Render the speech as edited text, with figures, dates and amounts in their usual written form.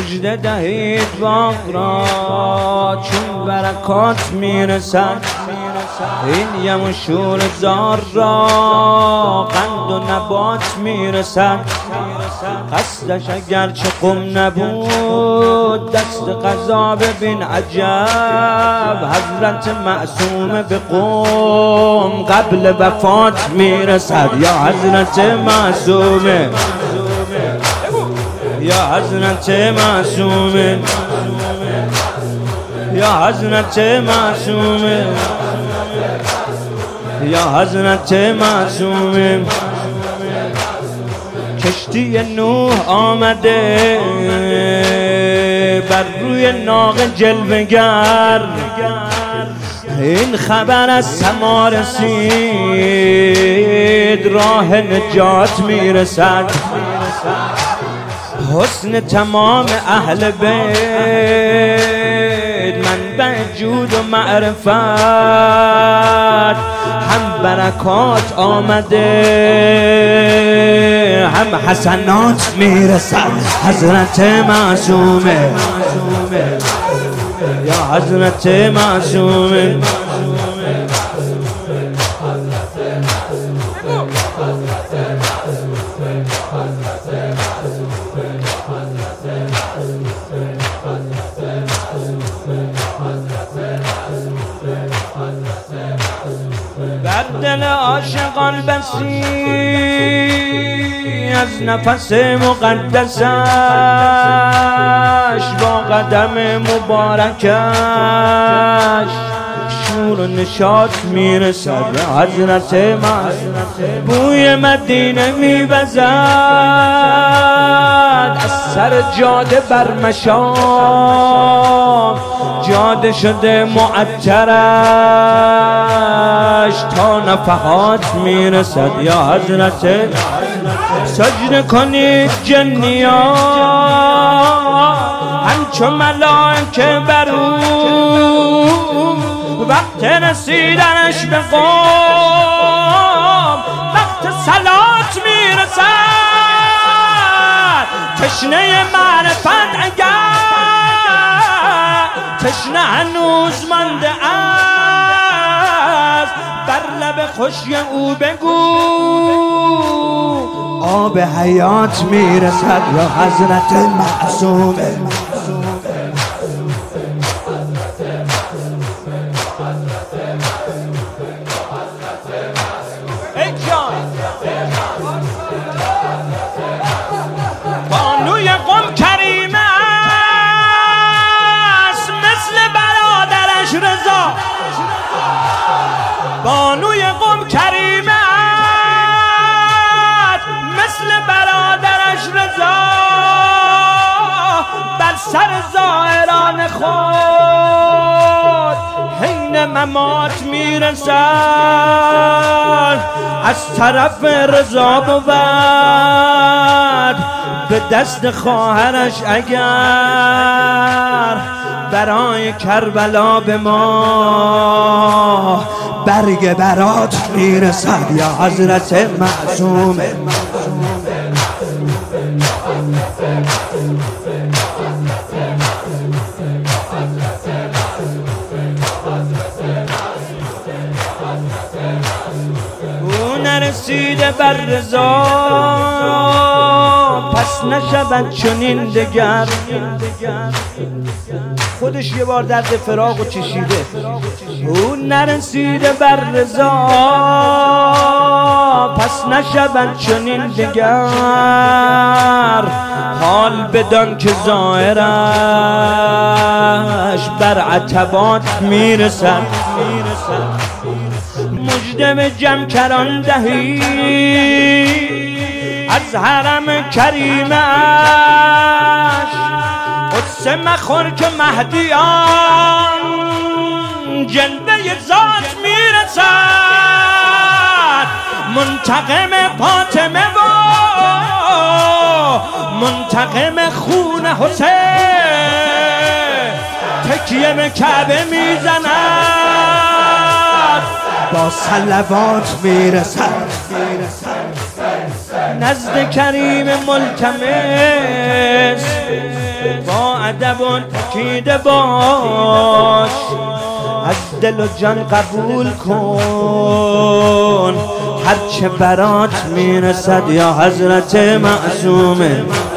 مژده دهید باغ را چون برکات میرسد، این یم و شور زار را قند و نبات میرسد. قصدش اگرچه قم نبود دست قضا ببین عجب، حضرت معصوم به قم قبل وفات میرسد. یا حضرت معصومه، یا حضرت معصومه، یا حضرت معصومه، یا حضرت معصومه. کشتی نوح آمده بر روی ناق جلوه‌گر، این خبر از سما رسید راه نجات میرسد. حسن تمام اهل بیت منبع جود و معرفت، هم برکات آمده هم حسنات میرسد. حضرت معصومه، یا حضرت معصومه. بر دل عاشقان بسی از نفس مقدسش، با قدم مبارکش شور و نشاط میرسد. حضرت بوی مدینه میوزد از سر جاده بر مشام، جاده شده معطرش تا نفحات میرسد. یا حضرت سجده کنید جنیا همچو ملائکه بر او، وقت رسیدنش به قوم وقت صلات میرسد. تشنه معرفت اگر تشنه هنوز مانده است، بر لب خشک او بگو آب حیات میرسد. یا حضرت معصومه، بانوی قم کریمه است مثل برادرش رضا، بانوی قم کریمه است مثل برادرش رضا، بر سر زائران خود حین ممات میرسد. از طرف رضا بود به دست خواهرش اگر برای کربلا به ما برگ برات میرسد. یا حضرت معصومه، او نرسیده بر رضا پس نشود چنین دگر. خودش یه بار درد فراق و چشیده، او نرسیده بر رضا پس نشود چنین دگر. حال بدان که ظاهرش بر عتبات میرسد. مژده به جمکران دهی از حرم کریمش، قدس مخور که مهدیان جلوه ذات میرسد. منتقم فاطمه و منتقم خون حسین تکیه به کعبه میزند، با صلوات میرسد نزد کریم ملتمس. با ادب و تکیده باش، از دل و جان قبول کن هرچه برات میرسد یا حضرت معصومه.